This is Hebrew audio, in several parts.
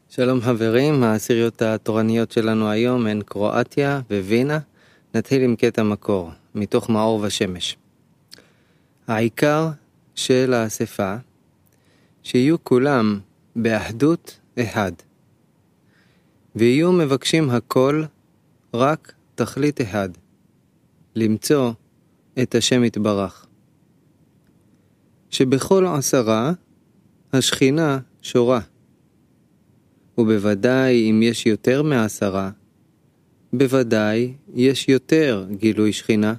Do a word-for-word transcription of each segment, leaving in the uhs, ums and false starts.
שלום חברים, העשיריות התורניות שלנו היום הן קרואטיה ווינה. נתחיל עם קטע מקור, מתוך מאור ושמש. העיקר של האספה, שיהיו כולם באחדות אחד, ויהיו מבקשים הכל רק תכלית אחד, למצוא את השם יתברך. שבכל עשרה השכינה שורה, ובוודאי אם יש יותר מעשרה, בוודאי יש יותר גילוי שכינה.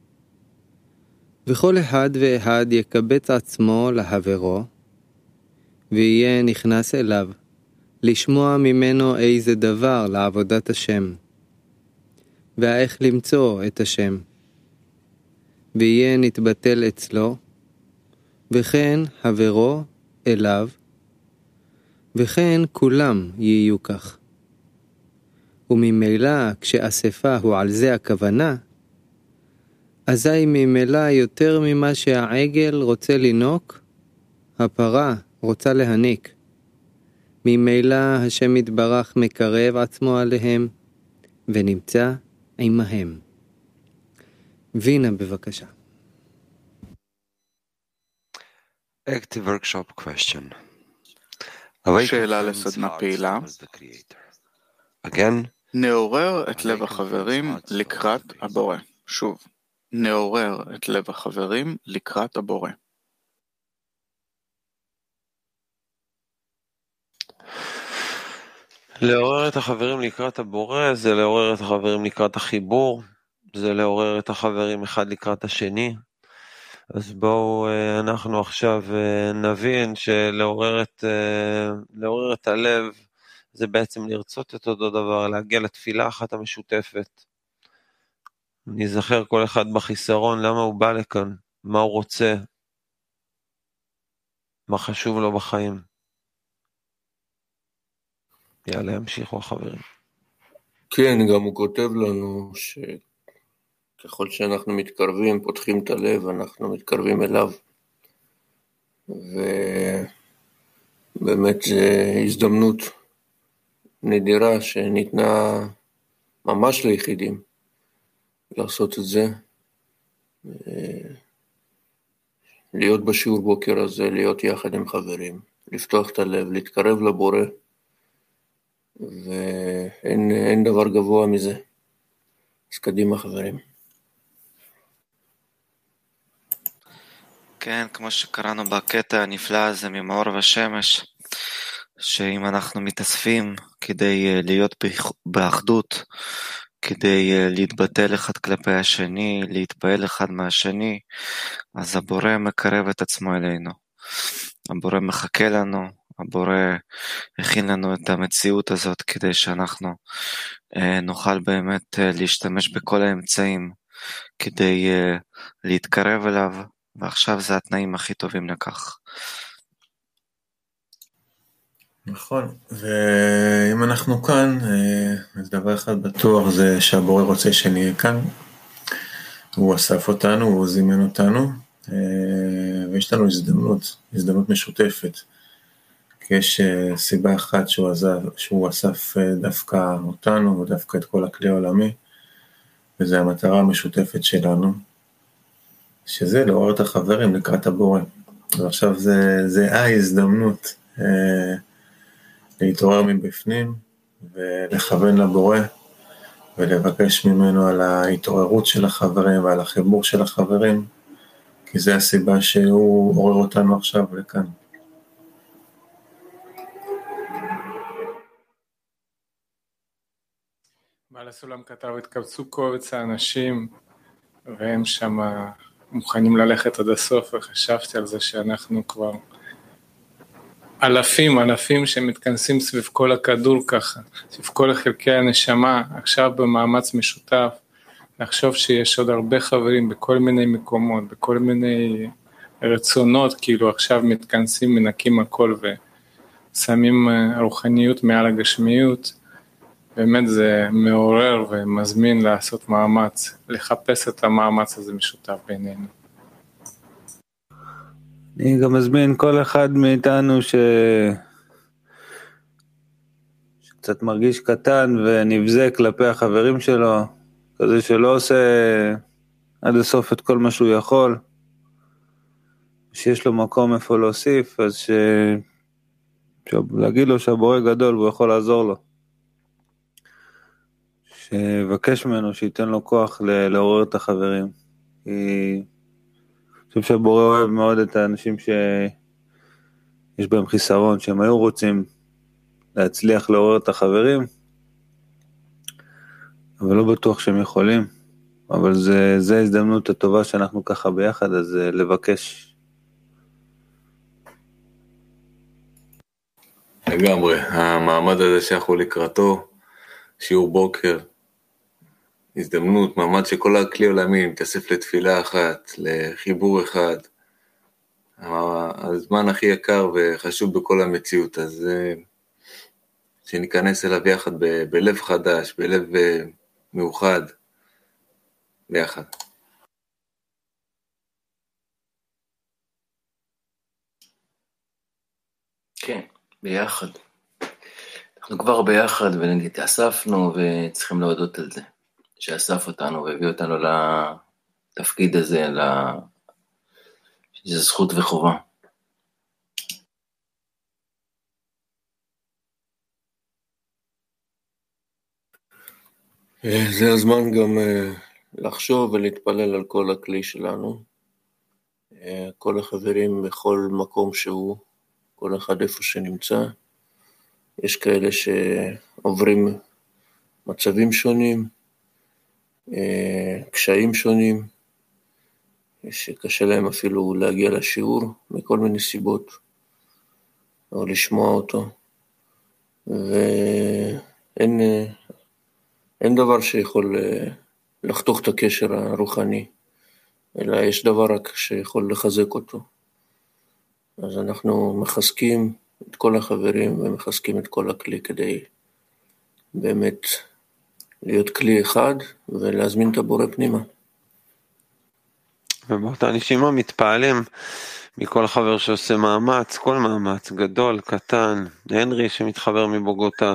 וכל אחד ואחד יקבץ עצמו לחברו, ויהיה נכנס אליו, לשמוע ממנו איזה דבר לעבודת השם, ואיך למצוא את השם, ויהיה נתבטל אצלו, וכן חברו אליו, וכן כולם יהיו כך. וממילא כשאספה הוא על זה הכוונה, אזי ממילא יותר ממה שהעגל רוצה לנוק, הפרה רוצה להניק. ממילא השם יתברך מקרב עצמו עליהם, ונמצא עמהם. וינה בבקשה. Active workshop question. שאלה לסדנה פעילה. Again, נעורר את לב החברים לקראת הבורא. שוב, נעורר את לב החברים לקראת הבורא. לעורר את החברים לקראת הבורא זה לעורר את החברים לקראת החיבור, זה לעורר את החברים אחד לקראת השני. אז בואו אנחנו עכשיו נבין שלעורר את, לעורר את הלב זה בעצם לרצות את אותו דבר, להגיע לתפילה אחת המשותפת. נזכר כל אחד בחיסרון, למה הוא בא לכאן, מה הוא רוצה, מה חשוב לו בחיים. יאללה, ימשיכו החברים. כן, גם הוא כותב לנו שככל שאנחנו מתקרבים, פותחים את הלב, אנחנו מתקרבים אליו. ובאמת זו הזדמנות נדירה שניתנה ממש ליחידים לעשות את זה. להיות בשיעור בוקר הזה, להיות יחד עם חברים, לפתוח את הלב, להתקרב לבורא. ואין אין דבר גבוה מזה. אז קדימה חברים. כן, כמו שקראנו בקטע הנפלא הזה ממאור ושמש, שאם אנחנו מתאספים כדי להיות באחדות, כדי להתבטל אחד כלפי השני, להתפעל אחד מהשני, אז הבורא מקרב את עצמו אלינו. הבורא מחכה לנו, הבורא הכין לנו את המציאות הזאת כדי שאנחנו אה, נוכל באמת אה, להשתמש בכל האמצעים כדי אה, להתקרב אליו, ועכשיו זה התנאים הכי טובים לכך. נכון, ואם אנחנו כאן, אז דבר אחד בטוח זה שהבורא רוצה שנהיה כאן. הוא אסף אותנו, הוא זימן אותנו, ויש לנו הזדמנות, הזדמנות משותפת. כי יש סיבה אחת שהוא, עזב, שהוא אסף דווקא אותנו, ודווקא את כל הכלי העולמי, וזו המטרה המשותפת שלנו, שזה לעורר את החברים לקראת הבורא. ועכשיו זה, זה ההזדמנות אה, להתעורר מבפנים, ולכוון לבורא, ולבקש ממנו על ההתעוררות של החברים, ועל החיבור של החברים, כי זה הסיבה שהוא עורר אותנו עכשיו לכאן. בעל הסולם כתב, התקבצו קובץ האנשים, והם שם מוכנים ללכת עד הסוף, וחשבתי על זה שאנחנו כבר אלפים, אלפים שמתכנסים סביב כל הכדור ככה, סביב כל חלקי הנשמה, עכשיו במאמץ משותף, לחשוב שיש עוד הרבה חברים בכל מיני מקומות, בכל מיני רצונות, כאילו עכשיו מתכנסים, מנקים הכל ושמים רוחניות מעל הגשמיות, באמת זה מעורר ומזמין לעשות מאמץ, לחפש את המאמץ הזה משותף בינינו. אני גם מזמין כל אחד מאיתנו קצת מרגיש קטן ונבזה כלפי החברים שלו, כזה שלא עושה עד הסוף את כל מה שהוא יכול, שיש לו מקום איפה להוסיף, אז ש... להגיד לו שהבורא גדול והוא יכול לעזור לו. שבקש ממנו שייתן לו כוח לעורר את החברים. כי אני חושב שהבורא אוהב מאוד את האנשים שיש בהם חיסרון, שהם היו רוצים להצליח לעורר את החברים, אבל לא בטוח שהם יכולים. אבל זה, זה ההזדמנות הטובה שאנחנו ככה ביחד, אז לבקש. לגמרי, המעמד הזה שאנחנו לקראתו, שיעור בוקר, הזדמנות, מעמד שכל הכלי עולמי מתאסף לתפילה אחת, לחיבור אחד, הזמן הכי יקר וחשוב בכל המציאות, אז שניכנס אליו יחד ב- בלב חדש, בלב מאוחד, ביחד. כן, ביחד. אנחנו כבר ביחד ונתאספנו וצריכים להודות על זה, שאסף אותנו והביא אותנו לתפקיד הזה, שזה זכות וחובה. זה הזמן גם לחשוב ולהתפלל על כל הכלי שלנו, כל החברים בכל מקום שהוא, כל אחד איפה שנמצא. יש כאלה שעוברים מצבים שונים, קשיים שונים, שקשה להם אפילו להגיע לשיעור מכל מיני סיבות, או לשמוע אותו, ואין אין דבר שיכול לחתוך את הקשר הרוחני, אלא יש דבר רק שיכול לחזק אותו. אז אנחנו מחזקים את כל החברים ומחזקים את כל הכלי כדי באמת להיות כלי אחד ולהזמין את הבורא פנימה. ובאותה נשימה מתפעלים מכל חבר שעושה מאמץ, כל מאמץ, גדול, קטן, הנרי שמתחבר מבוגוטה,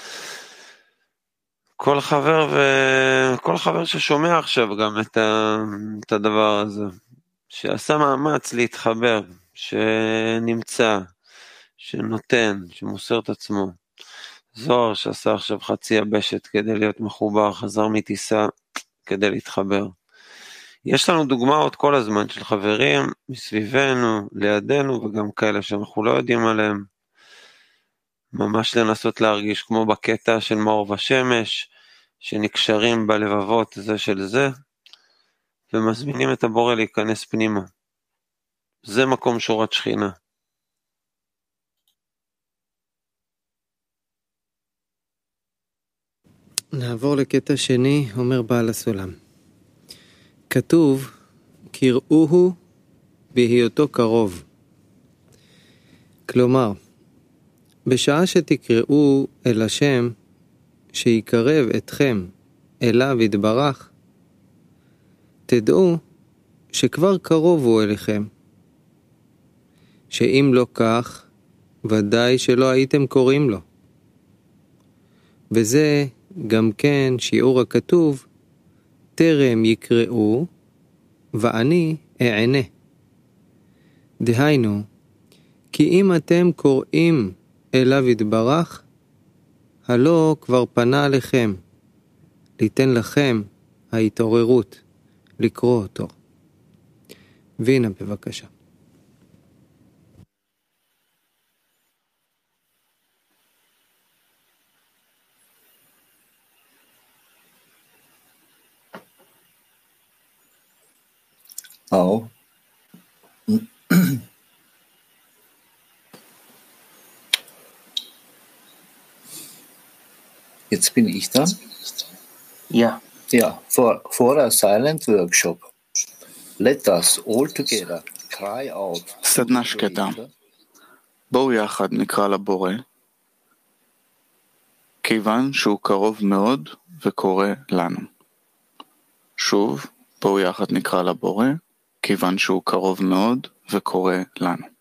כל חבר וכל חבר ששומע עכשיו גם את, ה... את הדבר הזה, שעשה מאמץ להתחבר, שנמצא, שנותן, שמוסר את עצמו. זוהר שעשה עכשיו חצי יבשת כדי להיות מחובר, חזר מטיסה כדי להתחבר. יש לנו דוגמאות כל הזמן של חברים מסביבנו, לידינו, וגם כאלה שאנחנו לא יודעים עליהם. ממש לנסות להרגיש כמו בקטע של מאור ושמש, שנקשרים בלבבות זה של זה, ומזמינים את הבורא להיכנס פנימה. זה מקום שורת שכינה. נעבור לקטע שני, אומר בעל הסולם. כתוב, קראוהו בהיותו קרוב. כלומר, בשעה שתקראו אל השם, שיקרב אתכם אליו יתברך, תדעו שכבר קרוב הוא אליכם. שאם לא כך, ודאי שלא הייתם קוראים לו. וזה גם כן שיעור הכתוב, טרם יקראו, ואני אענה. דהיינו, כי אם אתם קוראים אליו יתברך, הלא כבר פנה עליכם, ליתן לכם ההתעוררות לקרוא אותו. וינה בבקשה. Auch. Jetzt bin ich dran. Ja. Ja, for, for a silent workshop. Let us all together cry out. סדנה שקטה. בואו יחד נקרא לבורא, כיוון שהוא קרוב מאוד וקורא לנו. שוב, בואו יחד נקרא לבורא, כיוון שהוא קרוב מאוד וקורא לנו.